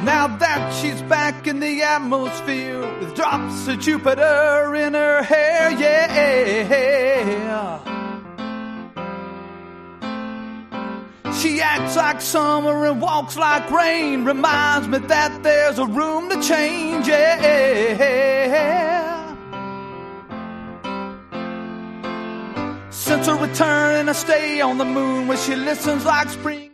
Now that she's back in the atmosphere with drops of Jupiter in her hair, yeah. She acts like summer and walks like rain. Reminds me that there's a room to change, yeah. Since her return, I stay on the moon where she listens like spring.